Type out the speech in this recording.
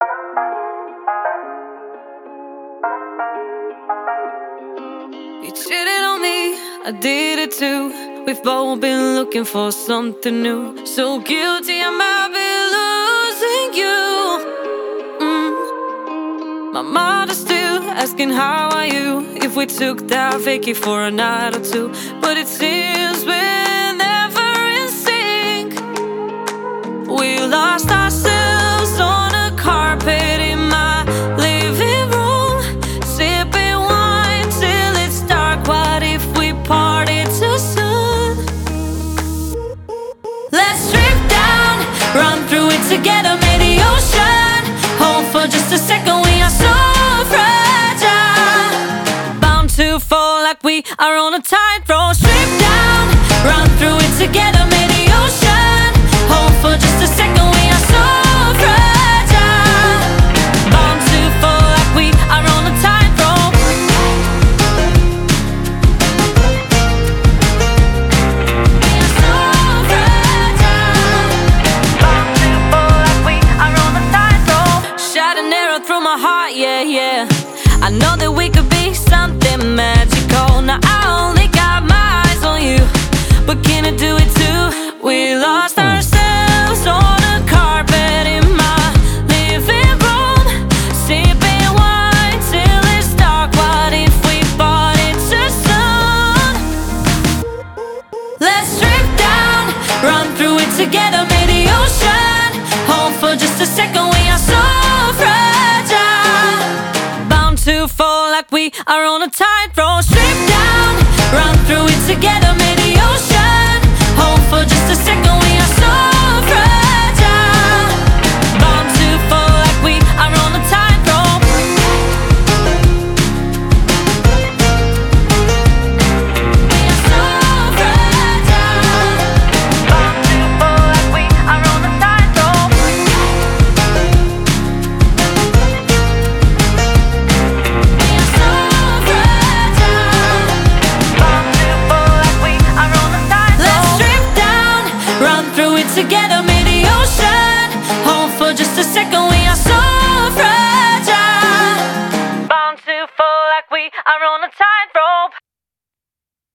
You cheated on me, I did it too. We've both been looking for something new. So guilty I might be losing you. My mother's still asking how are you, if we took that Vicky for a night or two. But it seems we're never in sync. We lost ourselves on a carpet in my living room, sipping wine till it's dark. What if we parted too soon? Let's strip down, run through it together, make the ocean hold for just a second. We are so fragile, bound to fall like we are on a tightrope. Strip down, run through it together, make the ocean hold for just a second. We are so fragile, bound to fall like we are on a tightrope. We are so fragile, bound to fall like we are on a tightrope. Shot an arrow through my heart, yeah, yeah. I know that we could be something magical. Now I only got my eyes on you, but can I do it too? We lost ourselves on a carpet in my living room, sipping wine till it's dark. What if we parted too soon? Let's strip down, run through it together, make the ocean hold for just a second. We are so fragile, bound to fall like we are on a tightrope. Strip down, run through it together.